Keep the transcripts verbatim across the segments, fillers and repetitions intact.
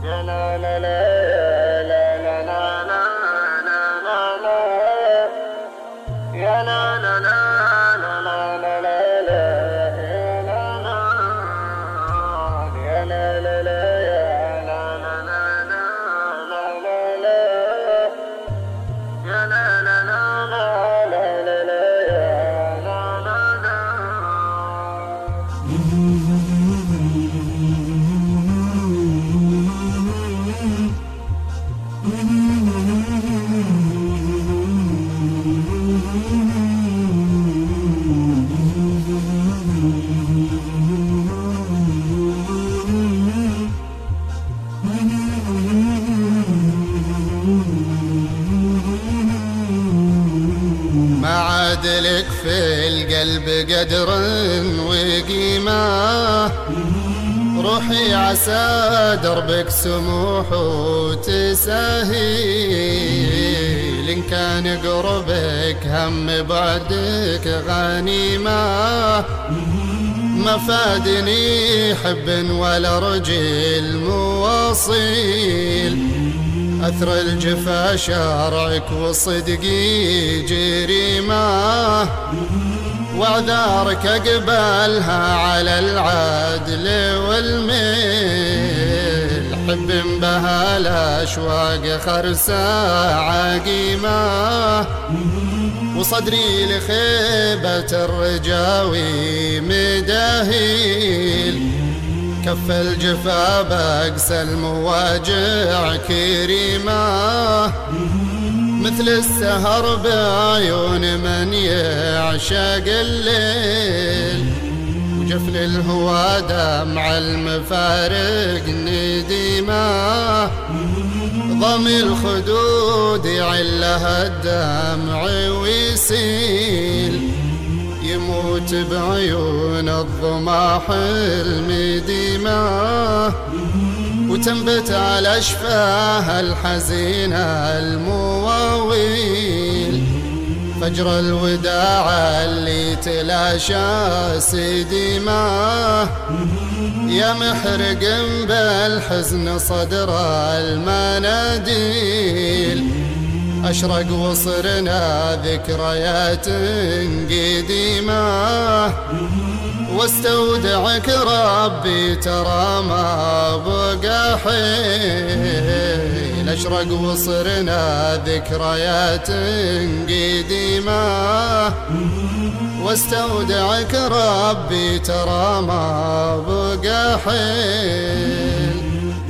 ما عاد لك في القلب قدر وقيمة، روحي عسى دربك سموح وتسهيل، إن كان قربك هم بعدك غنيمة، ما فادني حب ولا رجل مواصيل، أثر الجفا شرعك وصدقي جريمة، واعذارك اقبلها على العدل والميل، حب بها الاشواق خرسة عقيمة، وصدري لخيبة الرجاوي مداهيل، كف الجفا بأقسى المواجع كريمة، مثل السهر بعيون من يعشق الليل، وجفل الهوى دمع المفارق نديمة، ضمي الخدود يعلها الدمع ويسيل، يموت بعيون الضماح المديمة، وتنبت على أشفاه الحزينة المواويل، فجر الوداع اللي تلاشى سديمة، يا محرق بالحزن صدر المناديل، أشرق وصرنا ذكريات قديمة، واستودعك ربي ترى ما بقى حيل، أشرق وصرنا ذكريات قديمة، واستودعك ربي ترى ما بقى حيل.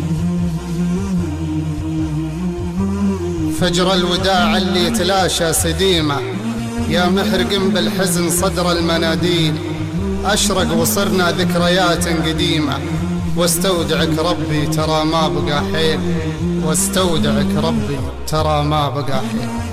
فجر الوداع اللي تلاشى سديمة، يا محرق بالحزن صدر المناديل، أشرق وصرنا ذكريات قديمة، واستودعك ربي ترى ما بقى حيل، واستودعك ربي ترى ما بقى حيل.